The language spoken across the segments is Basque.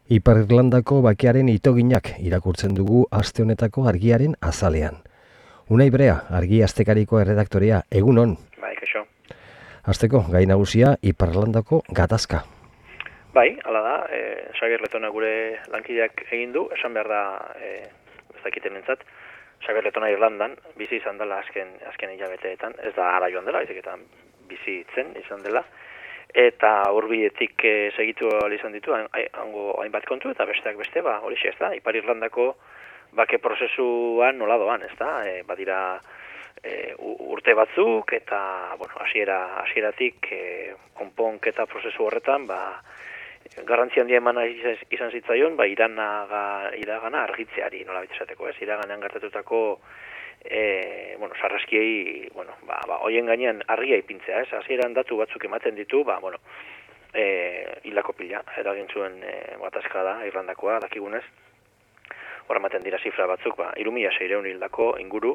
Ipar Irlandako bakearen itoginak irakurtzen dugu aste honetako argiaren azalean. Unai Brea, argi astekariko erredaktorea, egunon. Bai, kaixo. Asteko gai nagusia Ipar Irlandako gatazka. Bai, hala da, Xabier Letona gure lankideak egin du, esan behar da, ez dakiten nintzat, Xabier Letona Irlandan bizi izan dela azken hilabeteetan, ez da ara joan dela, izaketan bizi itzen izan dela, eta hurbiletik segitu izan ditu, hainbat kontu, eta besteak beste, horixe ez da, Ipar Irlandako bake prozesuan nola doan, ez da, badira urte batzuk, eta, hasieratik konponketa prozesu horretan, garrantzi handia emana izan zitzaion, iragana argitzeari, nola esateko, ez? Iraganean gertatutako sarraskiei, hoien gainean argia ipintzea, ez? Hasieran datu batzuk ematen ditu, hildako pila, eragin zuen gatazka da, Irlandakoa, dakigunez. Hor ematen dira zifra batzuk, 3.600 hildako inguru,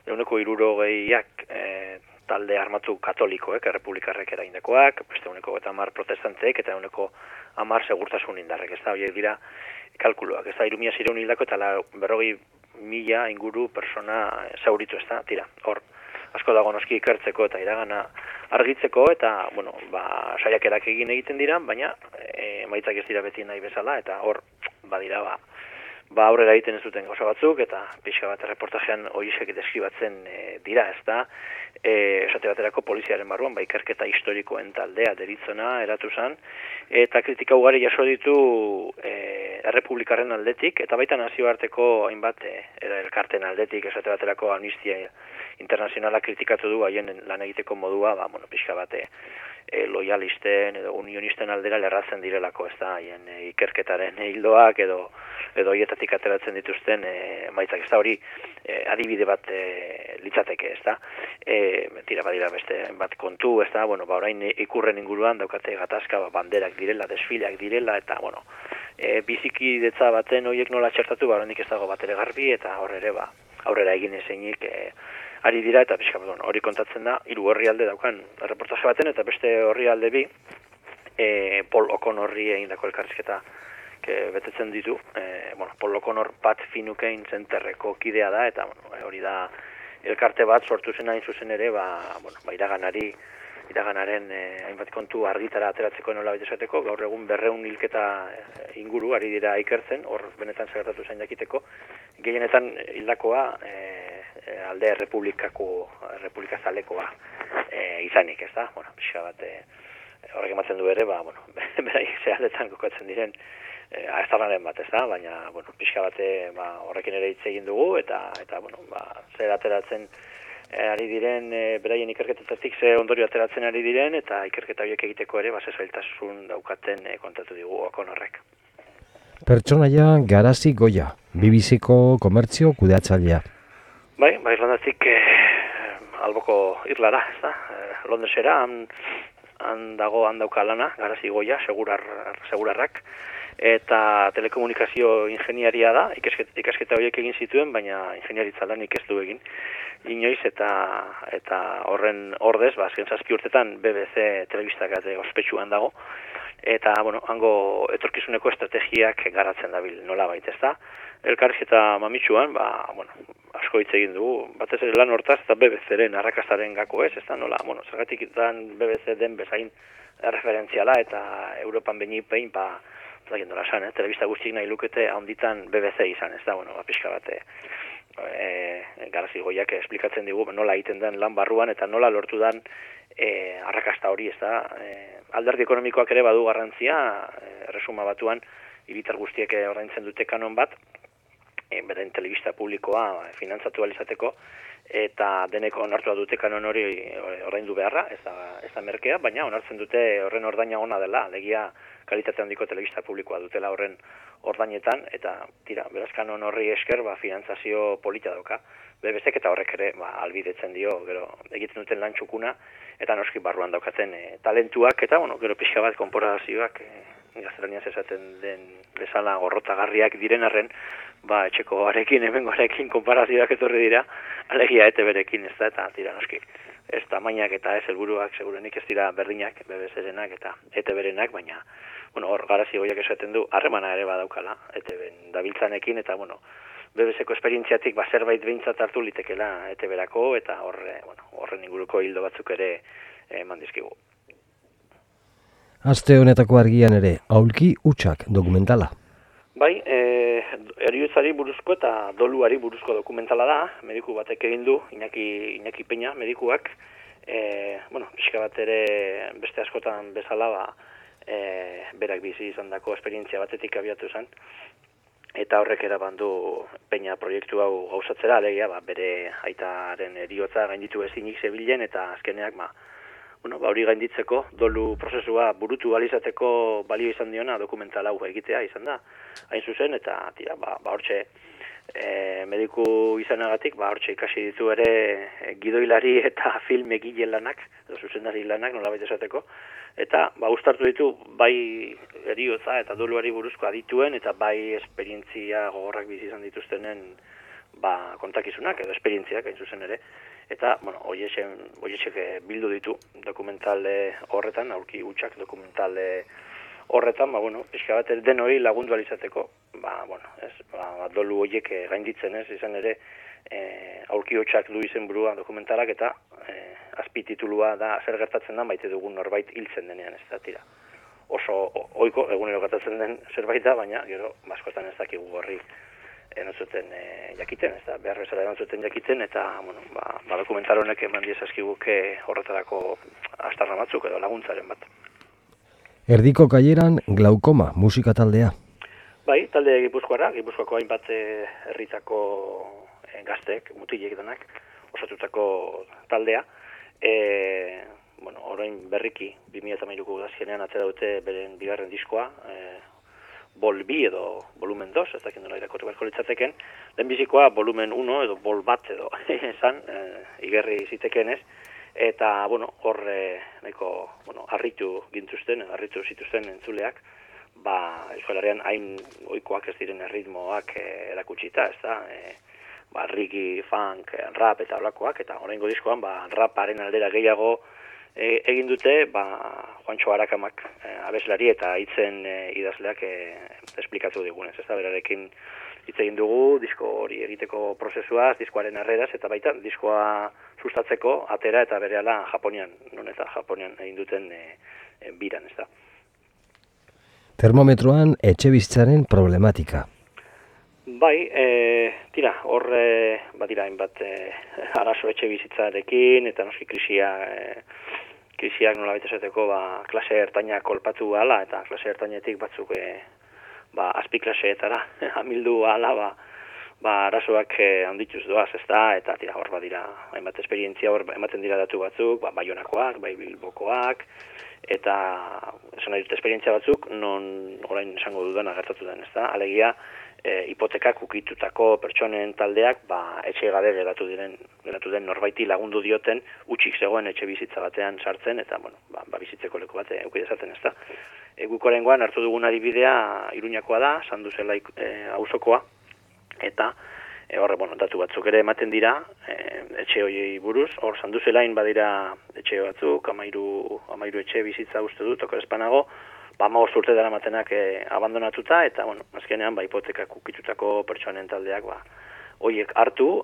160 talde armatu katolikoek, errepublikarrek eraindakoak, beste 110 protestanteek eta 110 segurtasun indarrek, ez da, horiek dira kalkuloak, ez da, 3.600 hildako eta 40.000 inguru persona zauritu, ez da, tira, hor, asko dago noski ikertzeko eta iragana argitzeko, eta, saiakerak egiten dira, baina emaitzak ez dira beti nahi bezala, eta hor, badira, aurrera egiten ez duten gauza batzuk, eta pixka bat reportajean horiek deskribatzen dira, ez da, esate baterako poliziaren barruan, ikerketa historikoen taldea deritzona eratu zen, eta kritika ugari jaso ditu errepublikarren aldetik, eta baita nazioarteko hainbat elkarten aldetik, esate baterako Amnistia Internazionala kritikatu du haien lan egiteko modua, pixka bat loyalisten edo unionisten aldera lerratzen direlako, ez da, haien ikerketaren hildoak edo hietatik ateratzen dituzten maitzak, ez da, hori adibide bat litzateke, ez da, badira beste bat kontu, ez da, orain ikurren inguruan daukate gatazka, banderak direla, desfileak direla, eta, bizikidetza baten horiek nola txertatu, oraindik ez dago bat ere garbi, eta aurrera egin ezeinik ari dira, eta pixka, hori kontatzen da, 3 orrialde daukan reportaje baten, eta beste orrialde bi, Paul O'Connorri egindako elkarrizketa betetzen ditu. Paul O'Connor Pat Finucane Centerreko kidea da, eta hori da elkarte bat sortu zen hain zuzen ere, iraganaren hainbat kontu argitara ateratzeko nola esateko, gaur egun 200 hilketa inguru ari dira ikertzen, hor benetan segertatu zain jakiteko, gehienetan hildakoa alde errepublikazalekoa izanik, ez da? Pixka bat horrek ematen du ere, beraik zehaldetan kokatzen diren aztarnaren bat, ez da? Baina, pixka bat horrekin ere hitz egin dugu, eta zer ateratzen ari diren, beraien ikerketatik ze ondorio ateratzen ari diren, eta ikerketa horiek egiteko ere, zailtasun daukaten kontatu digu O'Connorrek. Pertsonaia Garazi Goia, BBC-ko komertzio kudeatzailea. Irlandatik alboko irlara, ez da? Londresera, han dauka lana, Garazi Goia, segurarrak, eta telekomunikazio ingeniaria da, ikasketa horiek egin zituen, baina ingeniaritza lanik ez du egin inoiz, eta horren ordez, azken 7 urtetan BBC telebistak ospetsuan dago, eta, hango etorkizuneko estrategiak garatzen dabil, nola baita, ez da? Elkarrizketa mamitsuan, asko hitz egin dugu, batez ere lan hortaz, eta BBC-ren arrakastaren gako ez da, nola, zergatik BBC den bezain referentziala, eta Europan behin, telebista guztiek nahi lukete handitan BBC izan, ez da, pixka bat, Garazi Goiak esplikatzen digu, nola egiten den lan barruan, eta nola lortu den arrakasta hori, ez da, alderdi ekonomikoak ere badu garrantzia, resuma batuan, hiritar guztiek ordaintzen dute kanon bat, beren telebista publikoa finantzatu izateko, eta deneko onartua dute kanon hori ordaindu beharra, ez da merkea, baina onartzen dute horren ordaina ona dela, alegia kalitate handiko telebista publikoa dutela horren ordainetan, eta beraz kanon horri esker finantzazio polita dauka. BBC-ek eta horrek ere albidetzen dio, gero egiten duten lan txukuna, eta noski barruan daukaten talentuak, eta gero pixka bat konporazioak, gaztelaniaz esaten den bezala gorrotagarriak diren arren, etxekoarekin, hemengoarekin konparazioak etorri dira, alegia ETB-rekin, ez da, eta noski. Ez tamainak eta ez helburuak segurenik ez dira berdinak, BBC-renak eta ETB-renak, baina bueno, hor garazi goiak esaten du, harremana ere badaukala, ETB dabiltzanekin, eta, bueno, BBC-ko esperientziatik zerbait behintzat hartu litekela ETB-erako, eta horren inguruko hildo batzuk ere eman dizkigu. Aste honetako argian ere, aulki hutsak dokumentala. Bai, heriotzari buruzko eta doluari buruzko dokumentala da, mediku batek egin du, Iñaki Peña medikuak, pixka bat ere beste askotan bezala, berak bizi izandako esperientzia batetik abiatu zen, eta horrek eraban du Peña proiektu hau gauzatzera, alegia, bere aitaren heriotza gainditu ezinik zebilen, eta azkeneak, hori gainditzeko, dolu prozesua burutu alizateko balio izan diona dokumental hau egitea izan da, hain zuzen, eta hortxe mediku izanagatik, hortxe ikasi ditu ere gidoilari eta film egile lanak, edo zuzendari lanak, nolabait esateko, eta uztartu ditu bai heriotza eta doluari buruzko adituen, eta bai esperientzia gogorrak bizi izan dituztenen kontakizunak edo esperientziak hain zuzen ere. Eta, horiexek bildu ditu dokumental horretan, aulki hutsak dokumental horretan, pixka bat denoi lagundu alizateko, dolu horiek gainditzen ez, izan ere, aulki hutsak du izen burua dokumentalak, eta azpititulua da zer gertatzen da, maite dugun norbait hiltzen denean, ez da, tira. Oso ohiko egunero gertatzen den zerbait da, baina gero, askotan ez dakigu horri erantzuten jakiten, ez da, behar bezala erantzuten jakiten, eta, dokumental honek eman diezazkiguke horretarako astarra batzuk edo laguntzaren bat. Erdiko kaieran glaukoma musika taldea. Bai, talde Gipuzkoako hainbat herritako gazteek, mutilek denak, osatutako taldea. Orain berriki, 2013ko udazkenean atera dute beren bigarren diskoa, Bol bi edo volumen 2, ez dakit nola irakurri beharko litzateken, lehenbizikoa volumen 1 edo bol bat edo esan, igerri zitekenez, eta hor nahiko harritu zituzten entzuleak, Euskal Herrian hain ohikoak ez diren ritmoak erakutsita, ez da, reggae, funk, rap eta holakoak, eta oraingo diskoan raparen aldera gehiago egin dute, Juancho Arakamak abeslari eta hitzen idazleak esplikatu digunez, ez da, berarekin hitz egin dugu, disko hori egiteko prozesuaz, diskoaren arreraz, eta baita, diskoa sustatzeko atera eta berehala Japonian egin duten biran, ez da. Termometroan etxebizitzaren problematika. Bai, hor badira hainbat arazo etxebizitzarekin, eta noski krisiak nolabait esateko klase ertainak kolpatu ahala, eta klase ertainetik batzuk azpiklaseetara amildu ahala, arazoak handituz doaz, ez da, eta hor badira hainbat esperientzia hor ematen dira datu batzuk, Baionakoak, Bilbokoak, eta esan nahi dut esperientzia batzuk, non orain esango dudana gertatu den, ez da, alegia, hipotekak ukitutako pertsonen taldeak etxe gabe geratu den norbaiti lagundu dioten utxik zegoen etxe bizitza batean sartzen eta bizitzeko leku bate eduki dezaten, ezta. Guk oraingoan hartu dugun adibidea Iruñakoa da, Sanduzela auzokoa, eta datu batzuk ere ematen dira etxe horiei buruz. Hor Sanduzelain badira etxe batzuk, 13 etxe bizitza uste dut, okerespanago, 15 urte daramatenak abandonatuta, eta, azkenean, hipotekak ukitutako pertsonen taldeak, horiek hartu,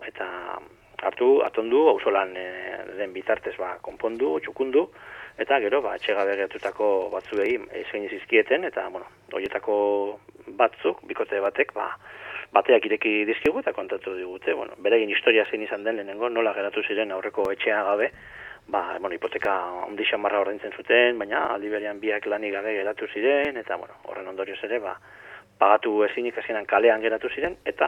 atondu, auzolan den bitartez, konpondu, txukundu, eta gero, etxegabe gertatutako batzuei eskaini zizkieten, eta, horietako batzuk, bikote batek, bateak ireki dizkigu eta kontatu digute, beraien historia zein izan den lehenengo, nola geratu ziren aurreko etxea gabe, hipoteka ondi xamarra ordaintzen zuten, baina aldi berean biak lanik gabe geratu ziren, eta horren ondorioz ere, pagatu ezinik azkenan kalean geratu ziren, eta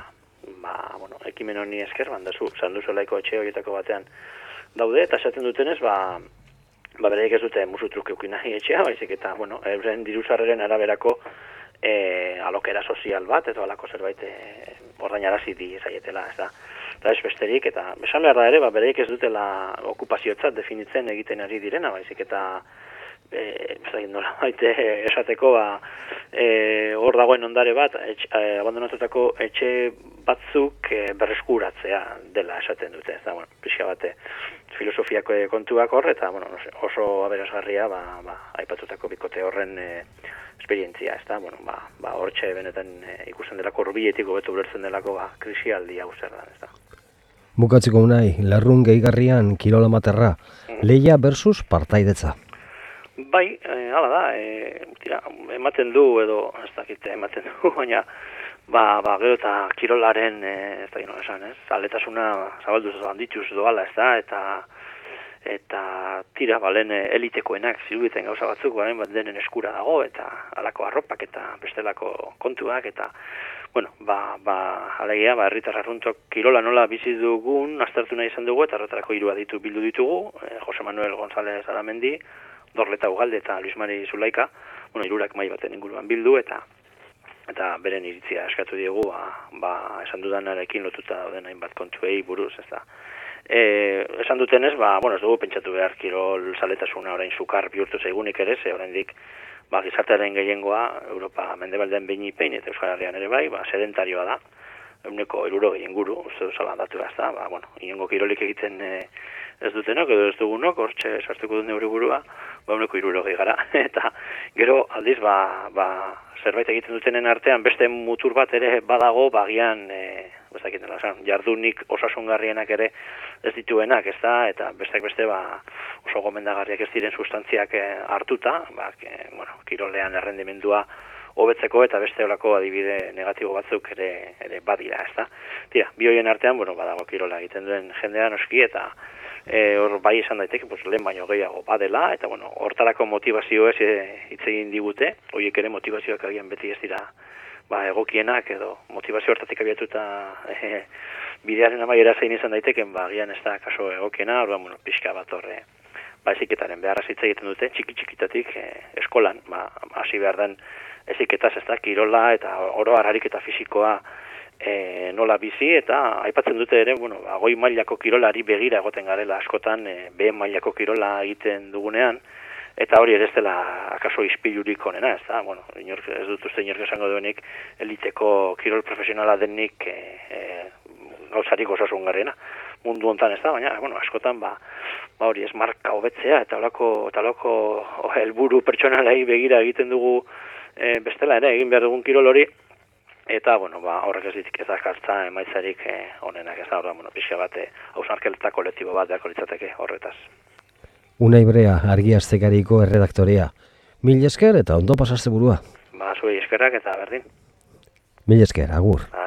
ekimen honi esker, Sanduzelaiko etxe horietako batean daude, eta esaten dutenez, bereik ez dute musutruk eukin nahi etxea, baizik eta, euren diruzarreren araberako alokera sozial bat, edo alako zerbait ordainarazi di zaietela, ez da. Eta ez besterik, eta esan behar da ere, bereik ez dutela okupaziotzat definitzen egiten ari direna, baizik eta nola baite esateko, hor dagoen ondare bat, abandonatutako etxe batzuk berreskuratzea dela esaten dute, ez da, pixka bate filosofiako kontuak hor, eta oso aberasgarria aipatutako bikote horren esperientzia, ez da, bueno, hortxe benetan ikusten delako hurbiletik hobeto ulertzen delako krisialdi hau zer da, ez da. Bukatzeko unai, Larrun gehigarrian kirolamaterra, lehia versus partaidetza. Bai, hala da, tira, ematen du edo, ez dakit, ematen du, baina, gero eta kirolaren, ez da gino esan, ez, aletasuna zabalduz handituz doala, ez da, eta tira, balen elitekoenak ziruditen gauza batzuk, balen bat denen eskura dago, eta halako arropak eta bestelako kontuak, eta, bueno, alegia, herritar arruntok kirola nola bizi dugun, aztertu nahi izan dugu, eta horretarako 3 aditu bildu ditugu, Jose Manuel González Aramendi, Dorleta Ugalde eta Luis Mari Zulaika, bueno, 3 mahai baten inguruan bildu, eta beren iritzia eskatu diegu, esan dudanarekin lotuta dauden hainbat kontuei buruz, ez da. Esan dutenez, ez dugu pentsatu behar kirol zaletasuna orain sukar bihurtu zaigunik ere, ze oraindik gizartearen gehiengoa, Europa mendebaldean behin eta Euskal Herrian ere bai, sedentarioa da, 160 inguru, uste duzala datu da, inongo kirolik egiten ez dutenok, edo ez dugunok, hortxe sartuko dut neure burua, 160 gara, eta gero aldiz, zerbait egiten dutenen artean, beste mutur bat ere badago, bagian, jardunik osasungarrienak ere ez dituenak, ez da, eta besteak beste oso gomendagarriak ez diren sustantziak hartuta, kirolean errendimendua hobetzeko eta beste olako adibide negatibo batzuk ere badira, ez da. Tira, bi horien artean, badago kirola egiten duen jendea noski, eta hor bai esan daiteke, lehen baino gehiago badela, eta hortarako motivazio ez hitz egin digute, horiek ere motivazioak agian beti ez dira egokienak edo motivazio hortatik abiatuta bidearen amaiera zein izan daiteken, agian ez da kaso egokiena, pixka bat horre eziketaren beharra hitz egiten dute, txiki-txikitatik eskolan, hasi behar den eziketaz, ez da, kirola eta oro ariketa fisikoa nola bizi, eta aipatzen dute ere, goi mailako kirolari begira egoten garela askotan, B mailako kirola egiten dugunean, eta hori ere ez dela akaso ispilurik onena, ez da, ez dut uste inork esango duenik eliteko kirol profesionala denik gauzarik osasungarriena mundu hontan, ez da, baina, askotan, hori ez marka hobetzea, eta holako helburu pertsonalei begira egiten dugu bestela ere, egin behar dugun kirol hori, eta, horrek ez ditik ez dakartza emaitzarik onenak, ez da, pixka bat, hausnarkeleta kolektibo bat beharko litzateke horretaz. Unai Brea, Argiastekariko erredaktorea. Mil esker eta ondo pasazte burua. Zuei eskerrak eta berdin. Mil esker, agur.